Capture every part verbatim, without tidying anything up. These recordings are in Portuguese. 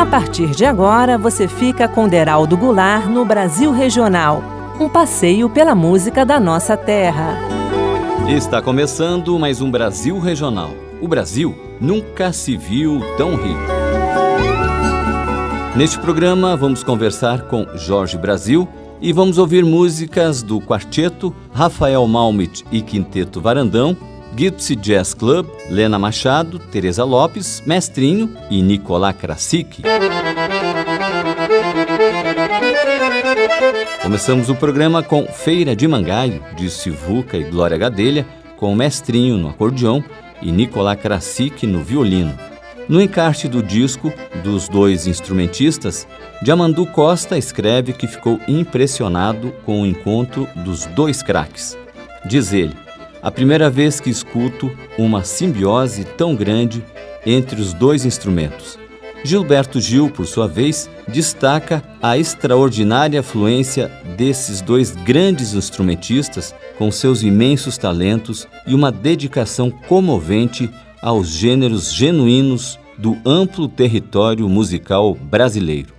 A partir de agora, você fica com Deraldo Goulart no Brasil Regional, um passeio pela música da nossa terra. Está começando mais um Brasil Regional. O Brasil nunca se viu tão rico. Neste programa, vamos conversar com Jorge Brasil e vamos ouvir músicas do Quarteto, Rafael Malmit e Quinteto Varandão, Gypsy Jazz Club, Lena Machado, Teresa Lopes, Mestrinho e Nicolás Krasik. Começamos o programa com Feira de Mangaio, de Sivuca e Glória Gadelha, com Mestrinho no acordeão e Nicolás Krasik no violino. No encarte do disco dos dois instrumentistas, Diamandu Costa escreve que ficou impressionado com o encontro dos dois craques. Diz ele: a primeira vez que escuto uma simbiose tão grande entre os dois instrumentos. Gilberto Gil, por sua vez, destaca a extraordinária fluência desses dois grandes instrumentistas com seus imensos talentos e uma dedicação comovente aos gêneros genuínos do amplo território musical brasileiro.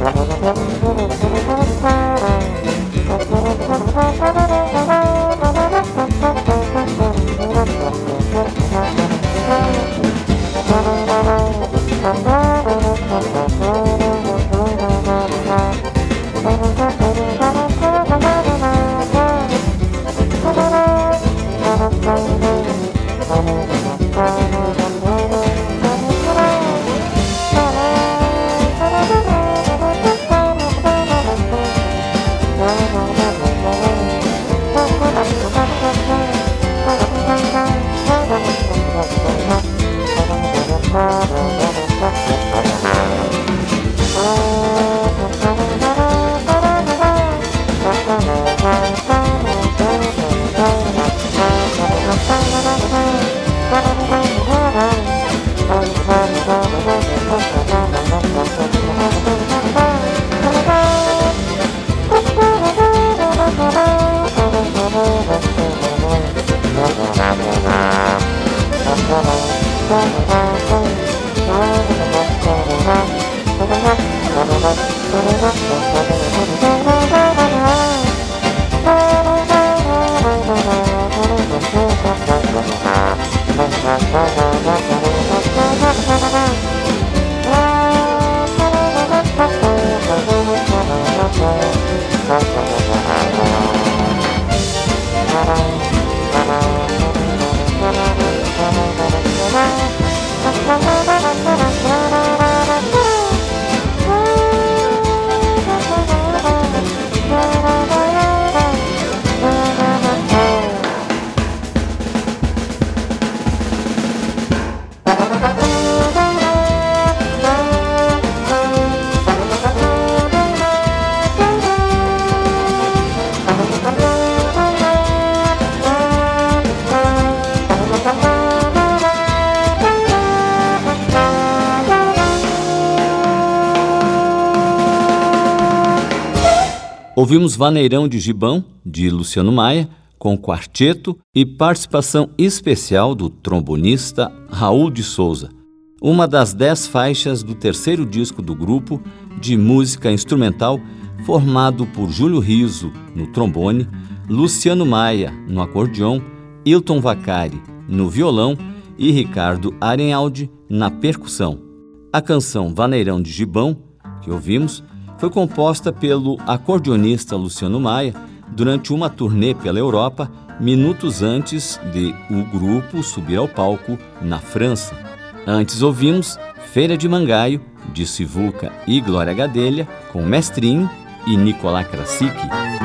Ouvimos Vaneirão de Gibão, de Luciano Maia, com quarteto e participação especial do trombonista Raul de Souza, uma das dez faixas do terceiro disco do grupo de música instrumental formado por Júlio Riso no trombone, Luciano Maia no acordeão, Hilton Vacari no violão e Ricardo Arenhaldi na percussão. A canção Vaneirão de Gibão, que ouvimos, foi composta pelo acordeonista Luciano Maia durante uma turnê pela Europa, minutos antes de o grupo subir ao palco na França. Antes ouvimos Feira de Mangaio, de Sivuca e Glória Gadelha, com Mestrinho e Nicolás Krasik.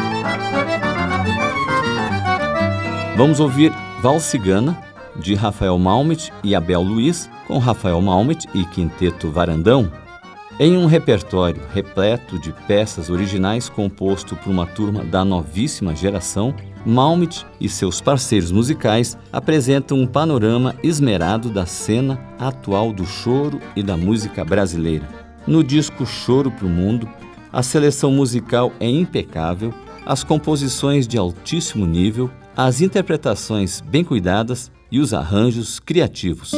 Vamos ouvir Valsicana, de Rafael Malmet e Abel Luiz, com Rafael Malmet e Quinteto Varandão. Em um repertório repleto de peças originais composto por uma turma da novíssima geração, Malmet e seus parceiros musicais apresentam um panorama esmerado da cena atual do choro e da música brasileira. No disco Choro pro Mundo, a seleção musical é impecável, as composições de altíssimo nível, as interpretações bem cuidadas e os arranjos criativos.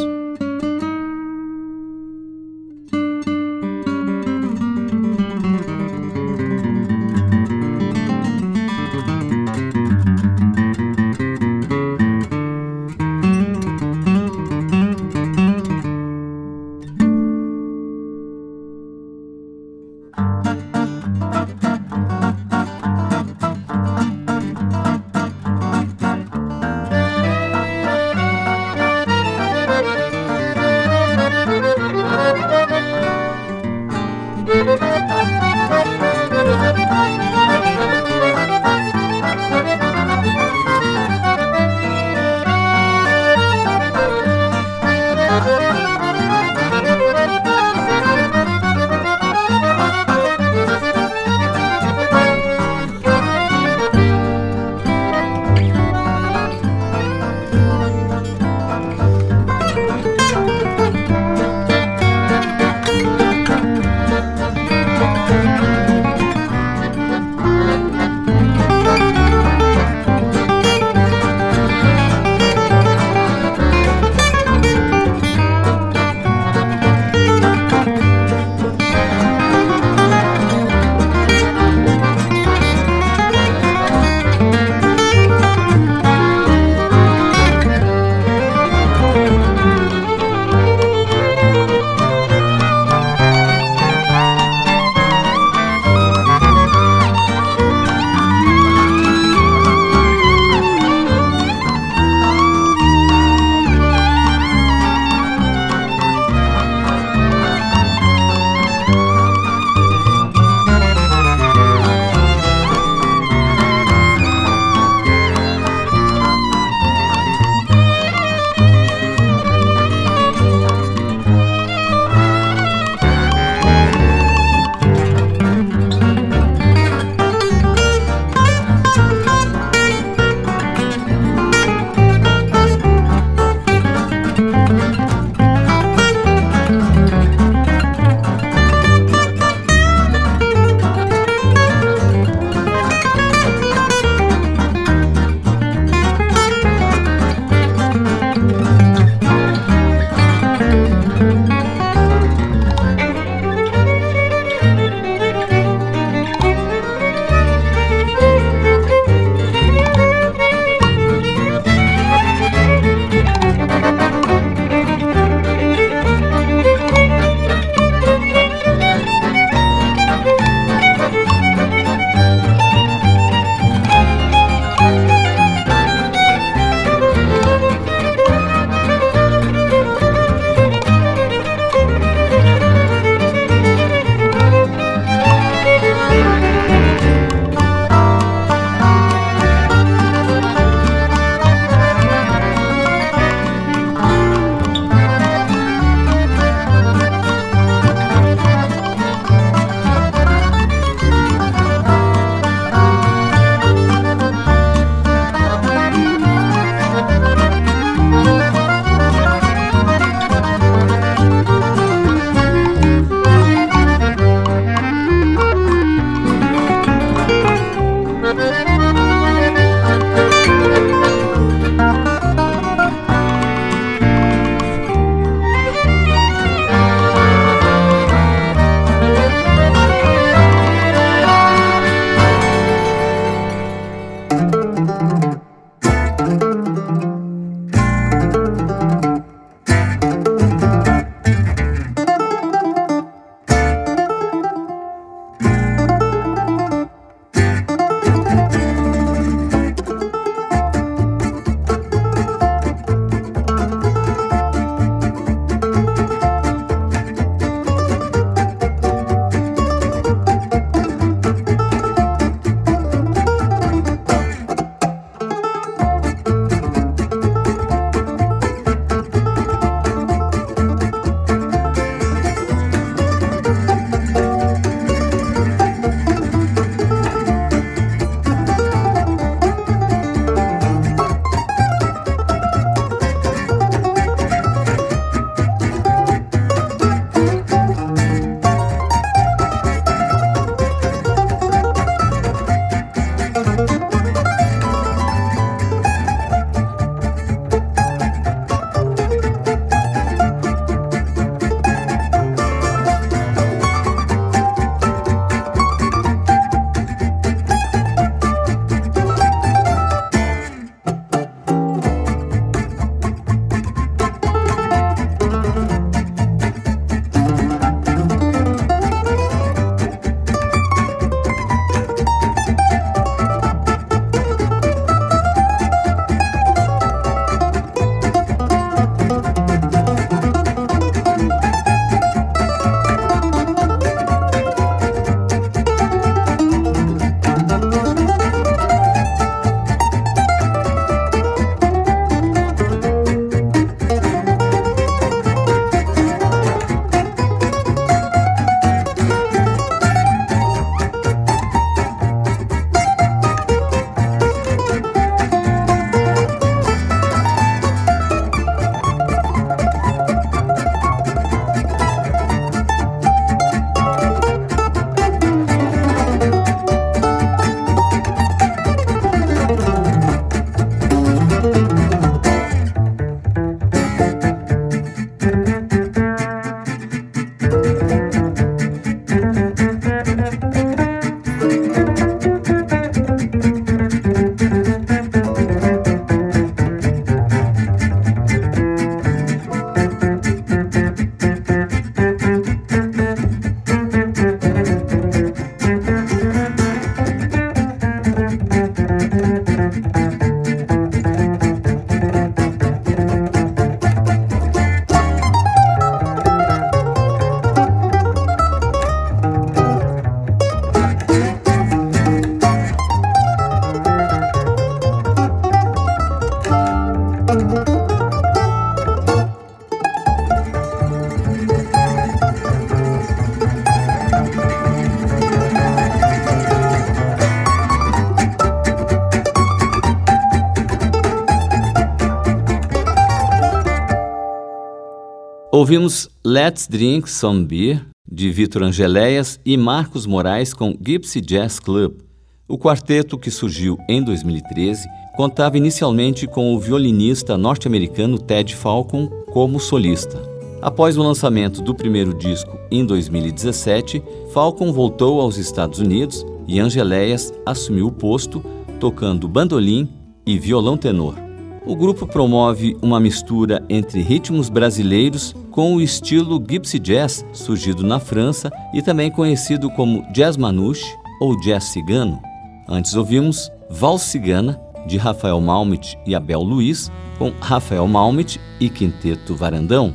Ouvimos Let's Drink Some Beer, de Vitor Angeléias e Marcos Moraes com Gypsy Jazz Club. O quarteto, que surgiu em dois mil e treze, contava inicialmente com o violinista norte-americano Ted Falcon como solista. Após o lançamento do primeiro disco em dois mil e dezessete, Falcon voltou aos Estados Unidos e Angeléias assumiu o posto, tocando bandolim e violão tenor. O grupo promove uma mistura entre ritmos brasileiros com o estilo Gypsy Jazz, surgido na França e também conhecido como Jazz Manouche ou Jazz Cigano. Antes ouvimos Valsa Cigana, de Rafael Malmit e Abel Luiz, com Rafael Malmit e Quinteto Varandão.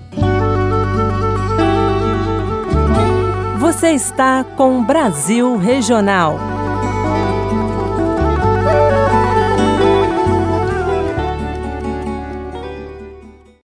Você está com Brasil Regional.